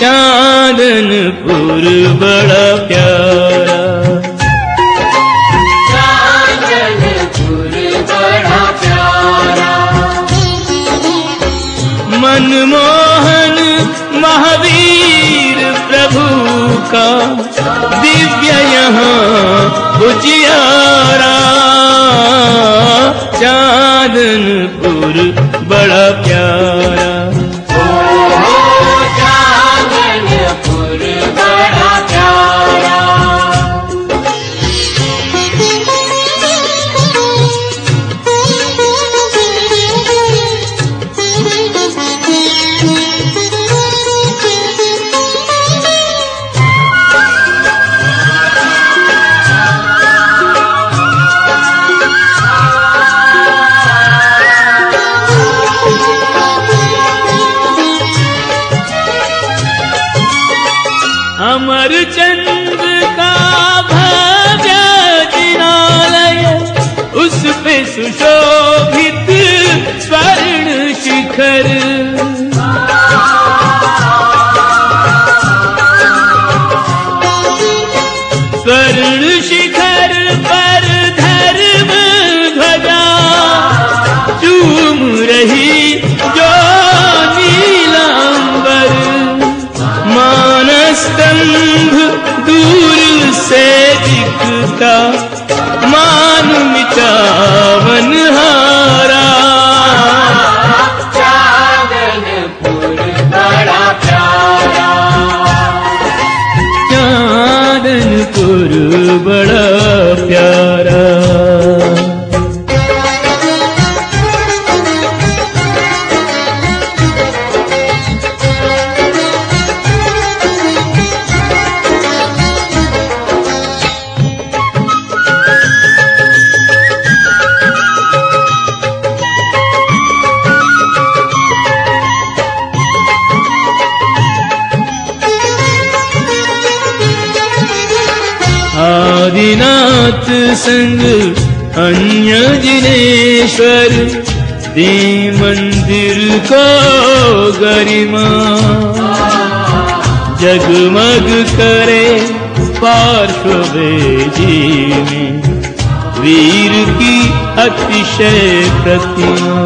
चांदनपुर बड़ा प्यारा, चांदनपुर बड़ा प्यारा। मनमोहन महावीर प्रभु का दिव्य यहाँ उजियारा, चांदनपुर बड़ा प्यारा। चांदनपुर बड़ा प्यारा। अमर चंद का भव्य जिनालय, उस पे सुशोभित स्वर्ण शिखर, स्वर्ण शिखर पर धर्म ध्वजा चूम रही जो नीलांबर, मानस्तंभ दूर से दिखता मान मिटावन हारा, चांदनपुर बड़ा प्यारा। चांदनपुर बड़ा प्यारा। आदिनाथ संग अन्य जिनेश्वर, दे मंदिर को गरिमा, जगमग करे पार्श्ववेदी में वीर की अतिशय प्रतिमा।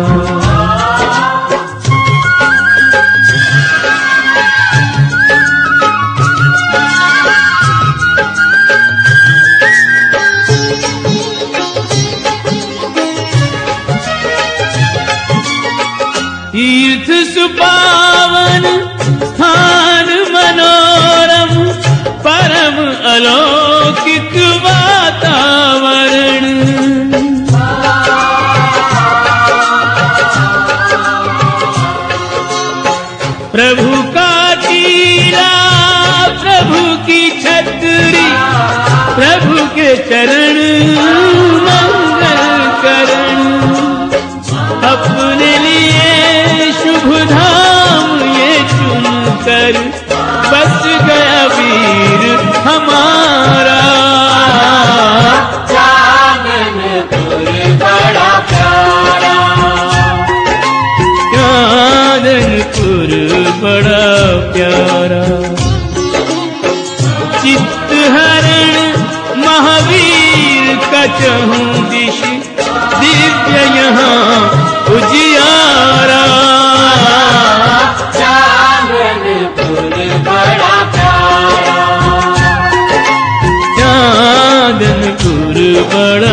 तीर्थ सुपावन स्थान मनोरम, परम अलौकिक वातावरण, प्रभु का टीला, प्रभु की छतरी, प्रभु के चरण मंगल करण, अपने लिए शुभ धाम ये चुनकर बस गया वीर हमारा, चांदनपुर बड़ा प्यारा। चांदनपुर बड़ा प्यारा। चित्तहरण महावीर का चहु दिश दिव्य यहाँ उजियारा, चांदनपुर बड़ा प्यारा। चांदनपुर बड़ा